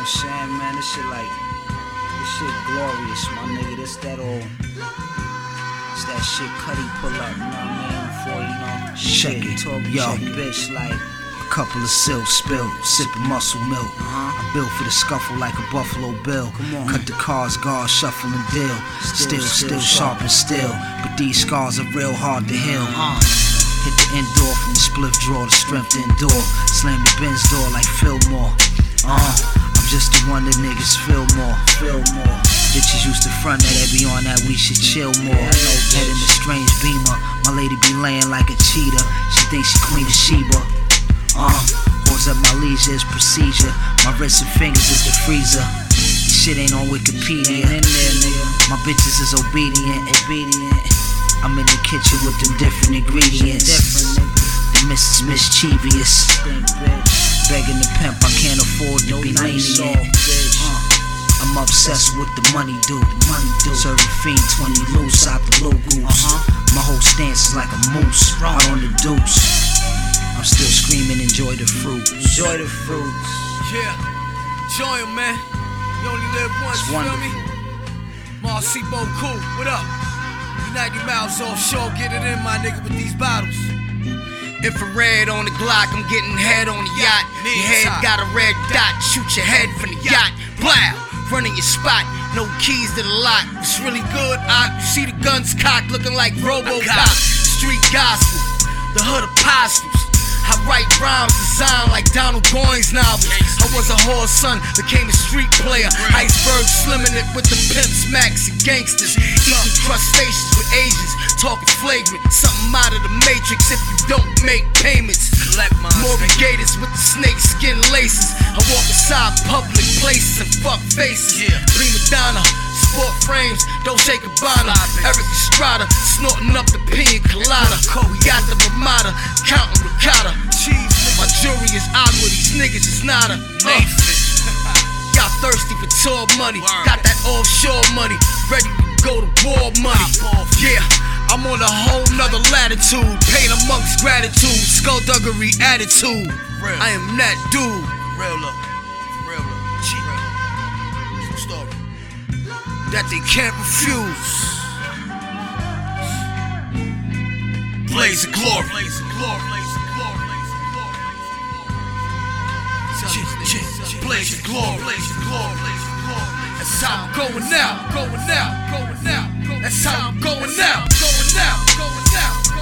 I'm saying, man, this shit glorious, my nigga. This that old, it's that shit Cuddy pull up, you know what I mean? Before, you know, check it, talk yo, bitch, like a couple of silk spilled, sipping muscle milk. I built for the scuffle like a Buffalo Bill. Cut the cars, guard, shuffle and deal. Still sharp and still, but these scars are real hard to heal. Hit the indoor from the spliff draw, the strength to endure. Slam the Benz door like Fillmore. I'm just the one that niggas feel more. Bitches used to front that they be on that we should chill more. Head in a strange beamer, my lady be laying like a cheetah. She thinks she Queen of Sheba. Horns up my leisure is procedure. My wrists and fingers is the freezer. This shit ain't on Wikipedia. My bitches is obedient. I'm in the kitchen with them different ingredients. The Mrs. Mischievous. Begging the pimp, I can't afford to be lenient. I'm obsessed with the money dude. Serving fiend 20 loose out the low goose. My whole stance is like a moose out on the deuce. I'm still screaming, enjoy the fruits. Enjoy the fruits. Yeah, enjoy 'em, man. You only live once, It's you feel wonderful. me? Marcy Cool, what up? You 90 miles offshore, get it in, my nigga, with these bottles. Infrared on the Glock, I'm getting head on the yacht. Your head got a red dot, shoot your head from the yacht. Blow, running your spot, no keys to the lot. It's really good, you see the guns cocked, looking like RoboCop. Street gospel, the hood apostles. I write rhymes designed like Donald Goines novels. I was a whore son, became a street player. Iceberg slimming it with the pimps, Max and gangsters. Eating crustaceans with Asians, talking flagrant. Something out of the Matrix if you don't make payments. Mortgators with the snake skin laces. I walk inside public places and fuck faces. Prima donna, sport frames, don't shake a bonnet. Eric Estrada, snorting up the pina colada. We got the Ramada, counting ricotta. My jury is agua, these niggas is nada. Y'all thirsty for tour money, got that offshore money, ready to go to war money. Yeah, I'm on a whole nother latitude, pain amongst gratitude, skullduggery attitude. I am that dude. Real low. True story that they can't refuse. Blaze of glory. Blaze of glory. That's how I'm going now. That's how I'm going now.